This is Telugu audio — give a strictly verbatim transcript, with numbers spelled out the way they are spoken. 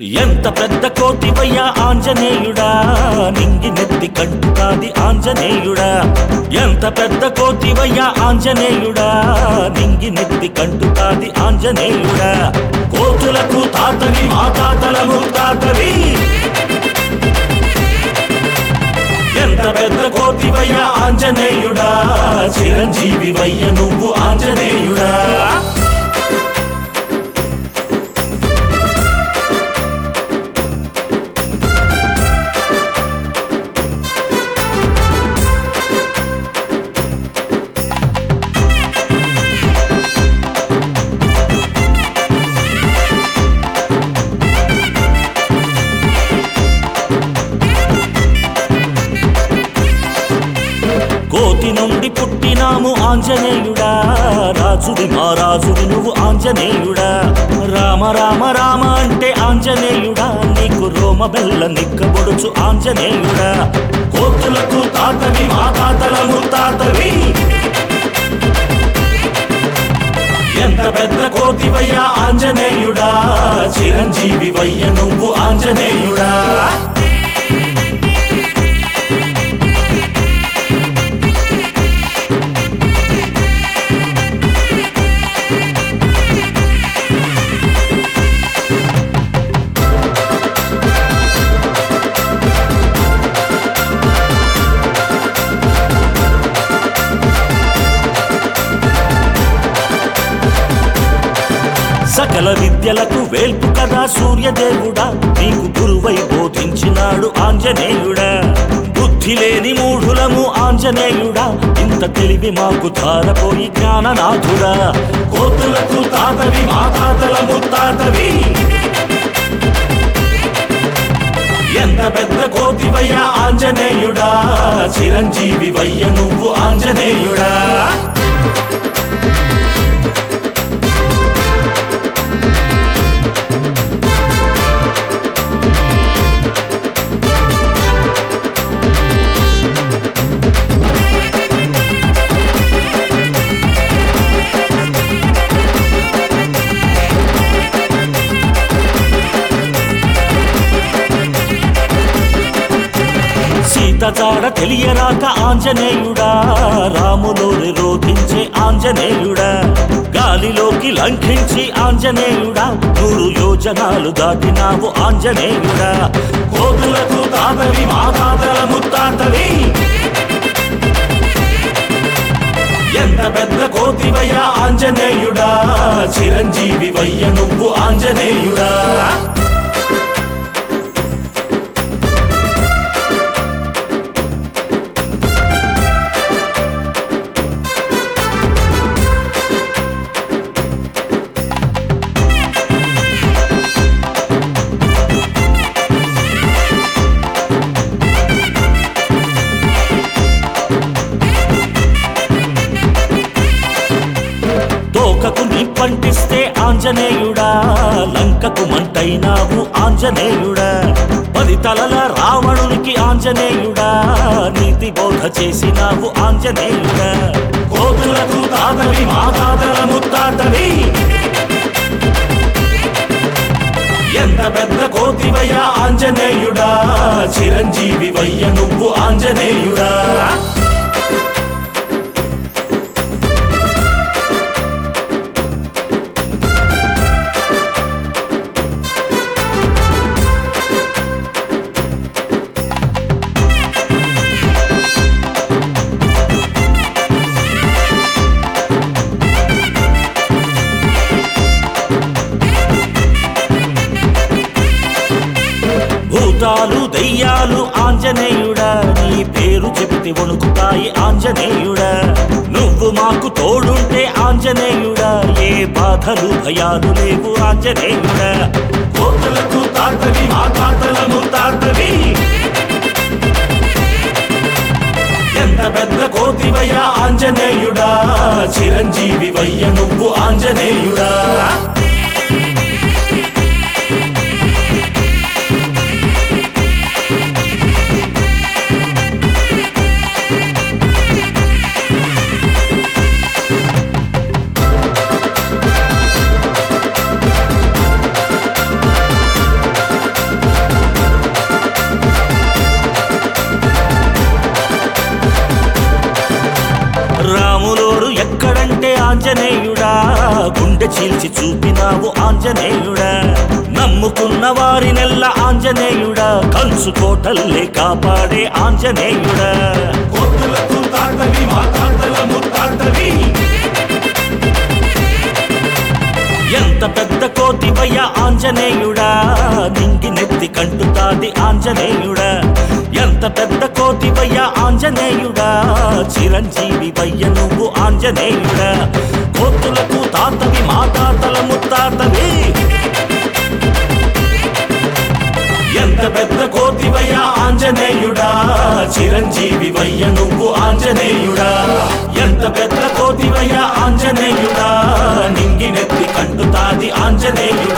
ఎంత పెద్ద కోటివయ్యా ఆంజనేయుడా, నింగి నెత్తి కంటుతాది ఆంజనేయుడా. ఎంత పెద్ద కోటివయ్యా ఆంజనేయుడా, నింగి నెత్తి కంటుతాది ఆంజనేయుడా. కోతులకు తాతవి మా తాతల ముత్తాతవి. ఎంత పెద్ద కోటివయ్యా ఆంజనేయుడా, చిరంజీవి వయ్య నువ్వు ఆంజనేయుడా. కోతి నుండి పుట్టినాము ఆంజనేయుడా, రాజుడి మా రాజుడి నువ్వు ఆంజనేయుడా. రామ రామ రామ అంటే ఆంజనేయుడా, నీకు రోమ బెల్ల నిక్కబొడుచు ఆంజనేయుడా. కోతులకు తాతవి మా తాతల ముత్తాతవి. ఎంత పెద్ద కోతివయ్యా ఆంజనేయుడా, చిరంజీవి వయ్య నువ్వు ఆంజనేయుడా. సకల విద్యలకు వేల్పు కదా సూర్యదేవుడా, నీకు గురువై బోధించినాడు ఆంజనేయుడా. బుద్ధి లేని మూఢులము ఆంజనేయుడా, ఇంత తెలివి మాకు ధారపోయి జ్ఞాననాథుడా. కోతులకు తాతవి మా తాతల ముత్తాతవి. ఎంత పెద్ద కోతివయ్యా ఆంజనేయుడా, చిరంజీవి వయ్య నువ్వు ఆంజనేయుడా. సీతచాడ తెలియరాక ఆంజనేయుడా, రాములోని రోధించే ఆంజనేయుడా. గాలిలోకి లంఘించి ఆంజనేయుడా, నూరు యోజనాలు దాటినావు ఆంజనేయుడా. కోతులకు తాతవి మా తాతల ముత్తాతవి. ఎంత పెద్ద కోతివయ్యా ఆంజనేయుడా, చిరంజీవి వయ్య నువ్వు ఆంజనేయుడా. తోకకు నిప్పంటిస్తే ఆంజనేయుడా, లంకకు మంటైనావు ఆంజనేయుడా. పది తలల రావణునికి ఆంజనేయుడా, నీతి బోధ చేసినావు ఆంజనేయుడా. కోతులకు తాతవి మా తాతల ముత్తాతవి. ఎంత పెద్ద కోతివయ్యా ఆంజనేయుడా, చిరంజీవి వయ్య నువ్వు ఆంజనేయుడా. భూతాలు దెయ్యాలు ఆంజనేయుడా, నీ పేరు చెబితే వణుకుతాయి ఆంజనేయుడా. నువ్వు మాకు తోడుంటే ఆంజనేయుడా, ఏ బాధలు భయాలు లేవు ఆంజనేయుడా. కోతులకు తాతవి మా తాతల ముత్తాతవి. ఎంత పెద్ద కోతివయ్యా ఆంజనేయుడా, చిరంజీవి వయ్య నువ్వు ఆంజనేయుడా. ఆంజనేయుడా గుండె చీల్చి చూపినావు ఆంజనేయుడా నమ్ముకున్న వారినెల్ల ఆంజనేయుడా కంచు కోటల్లే కాపాడే ఆంజనేయుడా కోతులకు తాతవి మా తాతల ముత్తాతవి ఎంత పెద్ద కోతివయ్య ఆంజనేయుడా నింగి నెత్తి కంటుతాది ఆంజనేయుడా ఎంత పెద్ద కోతివయ్య ఆంజనేయుడా చిరంజీవి వయ్య నువ్వు ఆంజనేయుడా కోతులకు తాతవి మా తాతల ముత్తాతవి ఎంత పెద్ద కోతివయ్య ఆంజనేయుడా చిరంజీవి వయ్య నువ్వు ఆంజనేయుడా ఎంత పెద్ద కోతివయ్య ఆంజనేయుడా నింగి నెత్తి కంటుతాది ఆంజనేయుడా